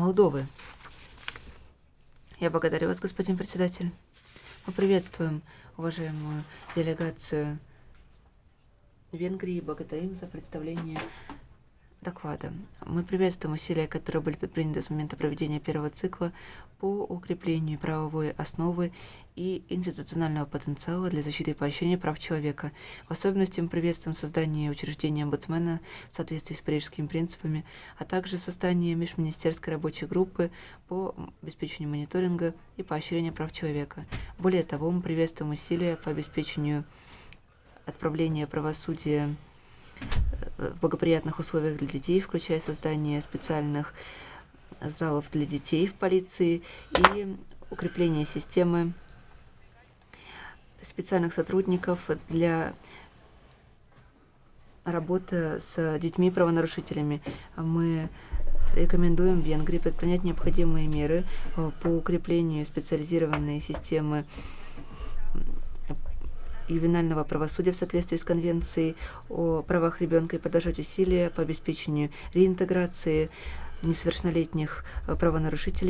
Молдовы. Я благодарю вас, господин председатель. Мы приветствуем уважаемую делегацию Венгрии и благодарим за представление доклада. Мы приветствуем усилия, которые были предприняты с момента проведения первого цикла по укреплению правовой основы и институционального потенциала для защиты и поощрения прав человека. В особенности мы приветствуем создание учреждения омбудсмена в соответствии с парижскими принципами, а также создание межминистерской рабочей группы по обеспечению мониторинга и поощрения прав человека. Более того, мы приветствуем усилия по обеспечению отправления правосудия в благоприятных условиях для детей, включая создание специальных залов для детей в полиции и укрепление системы специальных сотрудников для работы с детьми-правонарушителями. Мы рекомендуем Венгрии предпринять необходимые меры по укреплению специализированной системы ювенального правосудия в соответствии с Конвенцией о правах ребенка и продолжать усилия по обеспечению реинтеграции несовершеннолетних правонарушителей